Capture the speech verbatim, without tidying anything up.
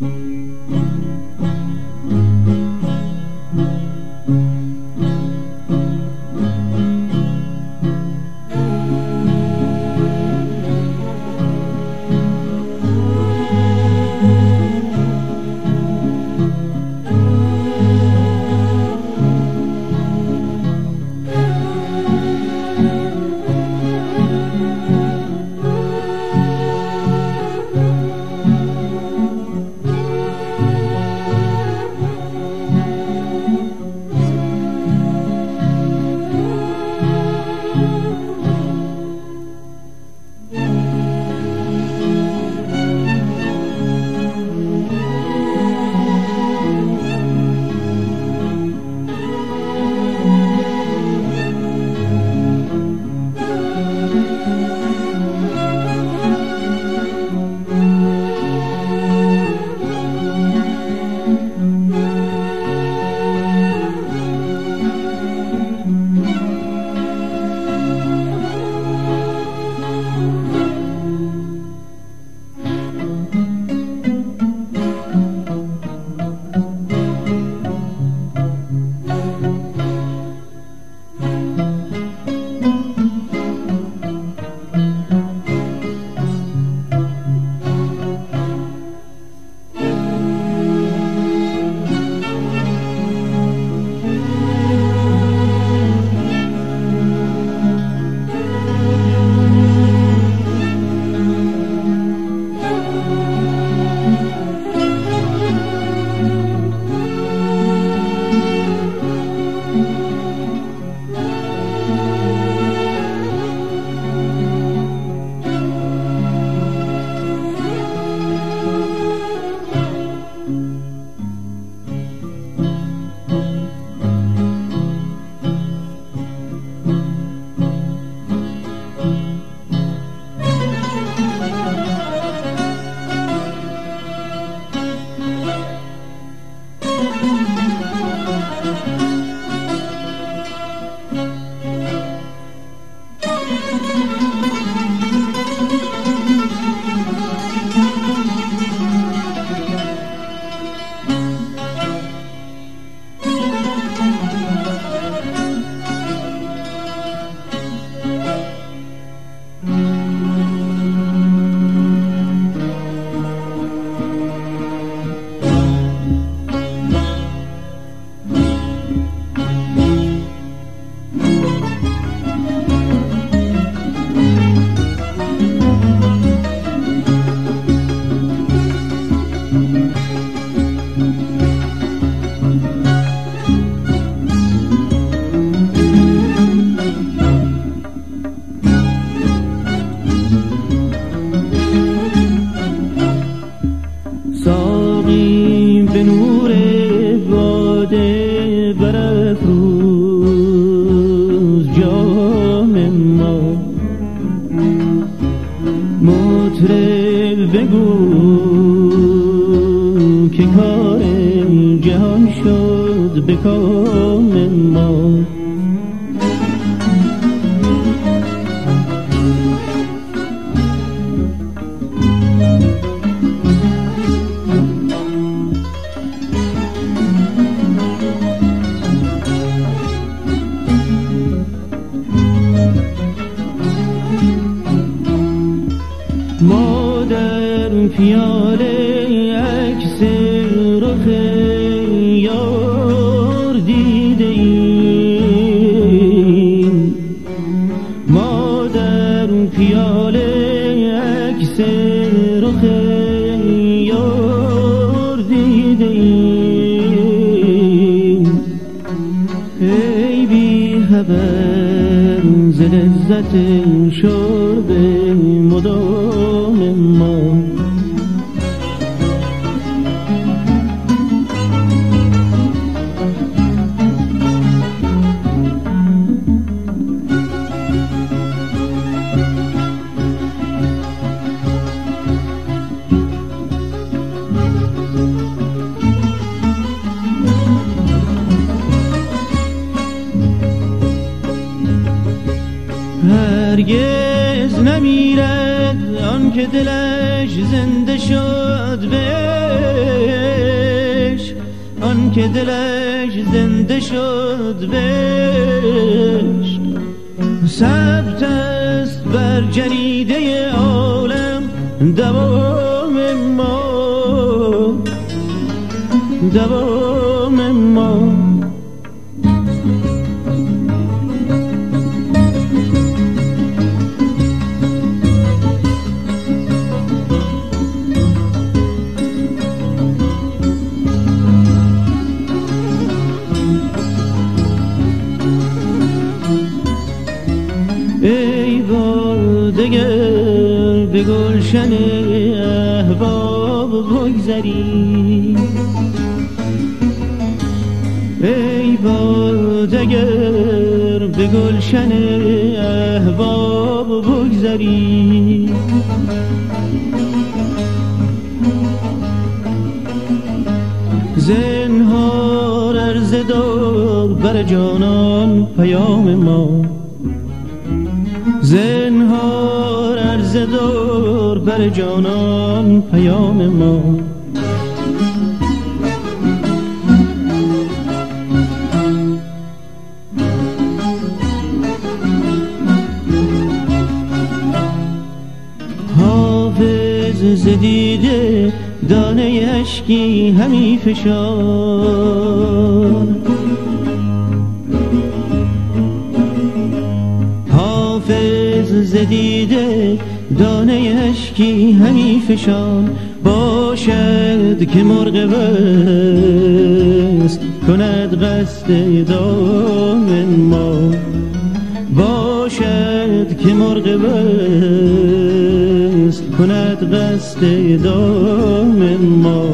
مطرب بگو که کار جهان شد به کام ما. ما در پیاله عکس رخ یار دیده ایم، ما در پیاله عکس رخ یار دیده ایم. ای بی خبر ز لذت شرب مدام ما. هرگز نمیرد آن که دلش زنده شد به که دلش زنده شد بهش ثبت است بر جریده عالم دوام ما دوام ما. ای بادگر به گلشن احباب بگذری، ای بادگر به گلشن احباب بگذری. زنهار عرض دار بر جانان پیام ما، زنهار عرض دار بر جانان پیام ما. حافظ زدیده دانه اشکی همی فشان، حافظ زدیده دانه اشکی همی فشان. باشد که مرغ وصل کند قصد دام ما، باشد که مرغ وصل کند قصد دام ما.